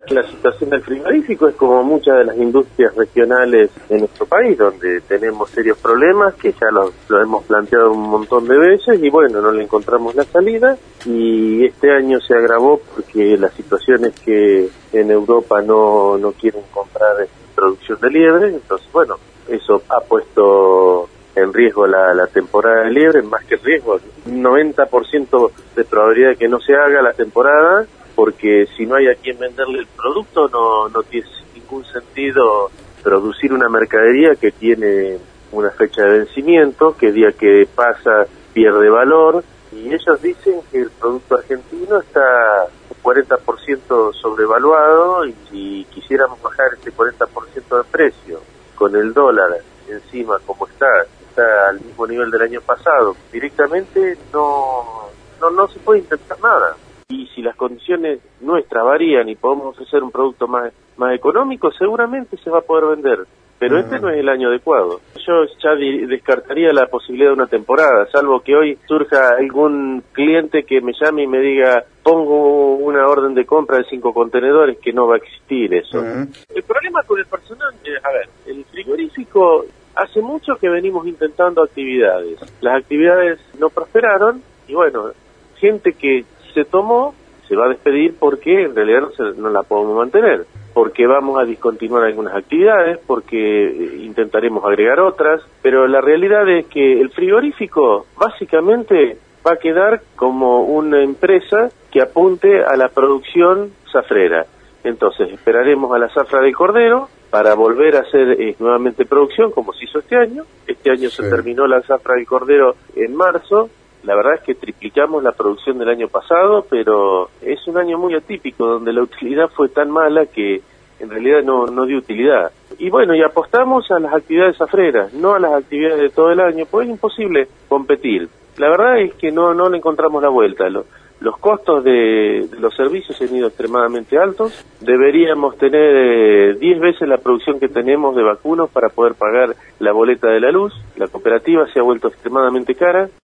La situación del frigorífico es como muchas de las industrias regionales en nuestro país, donde tenemos serios problemas que ya lo hemos planteado un montón de veces y bueno, no le encontramos la salida, y este año se agravó porque la situación es que en Europa no quieren comprar producción de liebre. Entonces bueno, eso ha puesto en riesgo la temporada de liebre, más que riesgo, 90% de probabilidad de que no se haga la temporada, porque si no hay a quien venderle el producto no tiene ningún sentido producir una mercadería que tiene una fecha de vencimiento, que día que pasa pierde valor, y ellos dicen que el producto argentino está un 40% sobrevaluado, y si quisiéramos bajar ese 40% de precio con el dólar encima como está al mismo nivel del año pasado, directamente no se puede intentar nada. Y si las condiciones nuestras varían y podemos ofrecer un producto más económico, seguramente se va a poder vender. Pero este no es el año adecuado. Yo ya descartaría la posibilidad de una temporada, salvo que hoy surja algún cliente que me llame y me diga, pongo una orden de compra de 5 contenedores, que no va a existir eso. El problema con el personal, el frigorífico, hace mucho que venimos intentando actividades. Las actividades no prosperaron y bueno, gente que se tomó se va a despedir porque en realidad no la podemos mantener, porque vamos a discontinuar algunas actividades, porque intentaremos agregar otras, pero la realidad es que el frigorífico básicamente va a quedar como una empresa que apunte a la producción zafrera. Entonces esperaremos a la zafra del cordero para volver a hacer nuevamente producción, como se hizo este año. Este año se terminó la zafra del cordero en marzo. La verdad es que triplicamos la producción del año pasado, pero es un año muy atípico, donde la utilidad fue tan mala que en realidad no dio utilidad. Y bueno, y apostamos a las actividades zafreras, no a las actividades de todo el año, pues es imposible competir. La verdad es que no le encontramos la vuelta. Los costos de los servicios han ido extremadamente altos. Deberíamos tener 10 veces la producción que tenemos de vacunos para poder pagar la boleta de la luz. La cooperativa se ha vuelto extremadamente cara.